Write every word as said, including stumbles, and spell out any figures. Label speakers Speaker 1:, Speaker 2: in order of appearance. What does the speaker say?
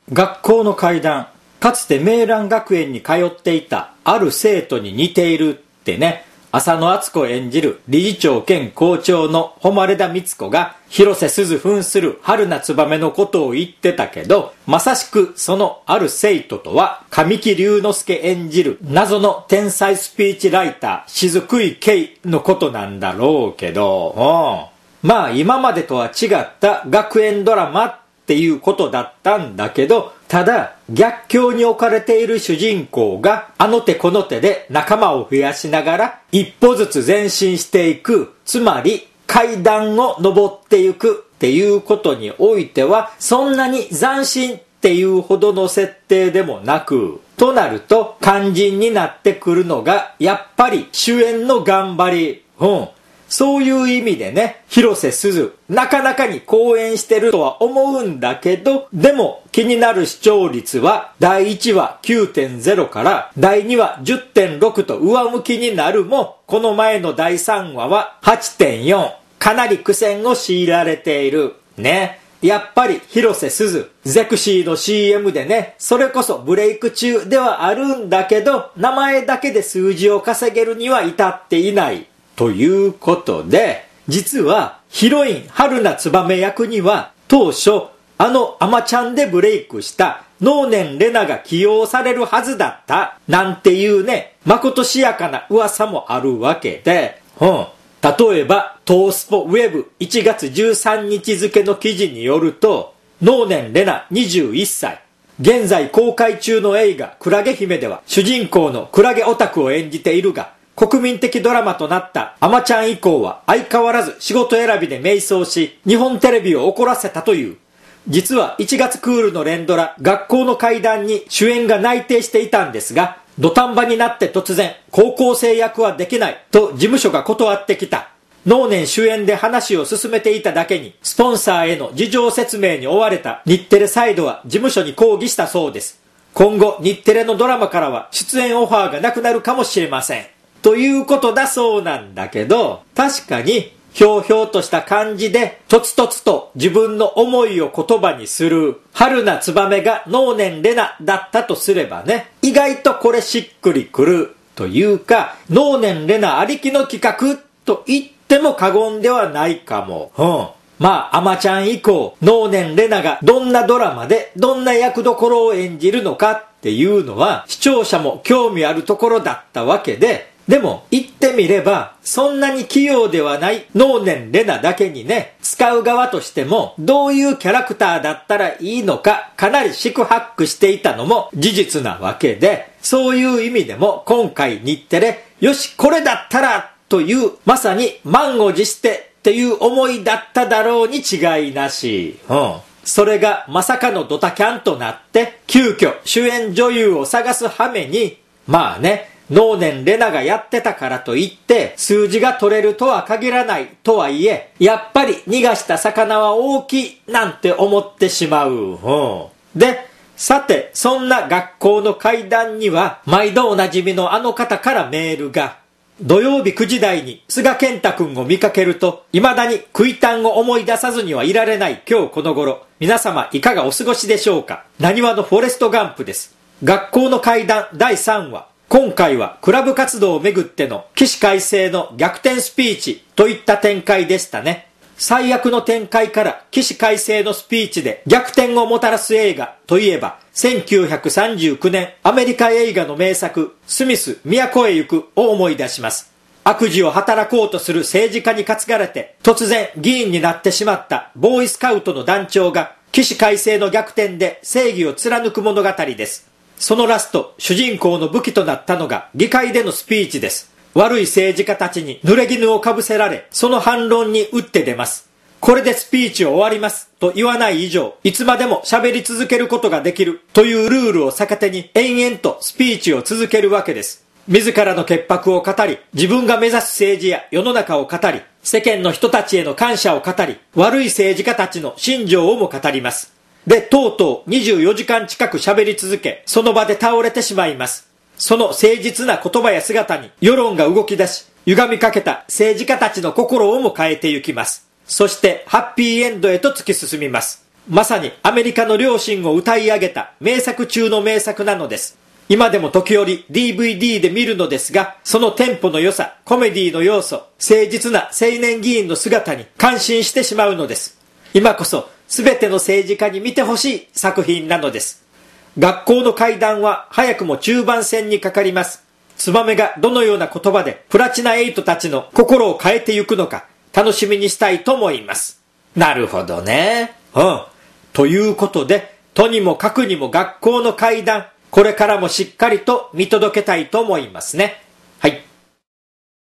Speaker 1: 学校の怪談、かつて明蘭学園に通っていたある生徒に似ているってね、浅野敦子演じる理事長兼校長の誉田光子が広瀬すず扮する春名燕のことを言ってたけど、まさしくそのある生徒とは神木隆之介演じる謎の天才スピーチライター雫井圭のことなんだろうけど、まあ今までとは違った学園ドラマっていうことだったんだけど、ただ逆境に置かれている主人公があの手この手で仲間を増やしながら一歩ずつ前進していく、つまり階段を登っていくっていうことにおいてはそんなに斬新っていうほどの設定でもなく、となると肝心になってくるのがやっぱり主演の頑張り。うんそういう意味でね、広瀬すず、なかなかに好演してるとは思うんだけど、でも気になる視聴率はだいいちわ きゅうてんゼロ からだいにわ じゅってんろく と上向きになるも、この前のだいさんわは はちてんよん、かなり苦戦を強いられている。ね。やっぱり広瀬すず、ゼクシーの シーエム でね、それこそブレイク中ではあるんだけど、名前だけで数字を稼げるには至っていない。ということで、実はヒロイン春名燕役には当初あのアマちゃんでブレイクした能年玲奈が起用されるはずだったなんていうね、まことしやかな噂もあるわけで、うん、例えば東スポウェブいちがつじゅうさんにち付の記事によると、能年玲奈にじゅういっさい、現在公開中の映画クラゲ姫では主人公のクラゲオタクを演じているが、国民的ドラマとなったアマちゃん以降は相変わらず仕事選びで迷走し、日本テレビを怒らせたという。実はいちがつクールの連ドラ学校の怪談に主演が内定していたんですが、土壇場になって突然高校生役はできないと事務所が断ってきた。能年主演で話を進めていただけにスポンサーへの事情説明に追われた日テレサイドは事務所に抗議したそうです。今後日テレのドラマからは出演オファーがなくなるかもしれません。ということだそうなんだけど、確かにひょうひょうとした感じでとつとつと自分の思いを言葉にする春名燕が能年玲奈だったとすればね、意外とこれしっくりくるというか、能年玲奈ありきの企画と言っても過言ではないかも。うんまあ、アマちゃん以降、能年玲奈がどんなドラマでどんな役どころを演じるのかっていうのは視聴者も興味あるところだったわけで、でも言ってみればそんなに器用ではない能年玲奈だけにね、使う側としてもどういうキャラクターだったらいいのかかなり四苦八苦していたのも事実なわけで、そういう意味でも今回日テレ、よしこれだったらというまさに満を持してっていう思いだっただろうに違いなし。うんそれがまさかのドタキャンとなって急遽主演女優を探す羽目に、まあね、能年玲奈がやってたからといって数字が取れるとは限らないとはいえ、やっぱり逃がした魚は大きいなんて思ってしまう。うんで、さてそんな学校の怪談には毎度おなじみのあの方からメールが。土曜日くじ台に菅健太くんを見かけると未だに食いたんを思い出さずにはいられない今日この頃、皆様いかがお過ごしでしょうか。なにわのフォレストガンプです。学校の怪談だいさんわ、今回はクラブ活動をめぐっての起死回生の逆転スピーチといった展開でしたね。最悪の展開から起死回生のスピーチで逆転をもたらす映画といえば、せんきゅうひゃくさんじゅうきゅうねんアメリカ映画の名作スミス都へ行くを思い出します。悪事を働こうとする政治家に担がれて突然議員になってしまったボーイスカウトの団長が起死回生の逆転で正義を貫く物語です。そのラスト、主人公の武器となったのが議会でのスピーチです。悪い政治家たちに濡れ衣をかぶせられ、その反論に打って出ます。これでスピーチを終わりますと言わない以上、いつまでも喋り続けることができるというルールを逆手に延々とスピーチを続けるわけです。自らの潔白を語り、自分が目指す政治や世の中を語り、世間の人たちへの感謝を語り、悪い政治家たちの心情をも語ります。で、とうとうにじゅうよじかん近く喋り続け、その場で倒れてしまいます。その誠実な言葉や姿に世論が動き出し、歪みかけた政治家たちの心をも変えてゆきます。そしてハッピーエンドへと突き進みます。 まさにアメリカの良心を歌い上げた名作中の名作なのです。今でも時折 ディーブイディー で見るのですが、そのテンポの良さ、コメディの要素、誠実な青年議員の姿に感心してしまうのです。今こそ全ての政治家に見てほしい作品なのです。学校の怪談は早くも中盤戦にかかります。ツバメがどのような言葉でプラチナエイトたちの心を変えてゆくのか楽しみにしたいと思います。なるほどね。うん。ということで、とにもかくにも学校の怪談、これからもしっかりと見届けたいと思いますね。はい。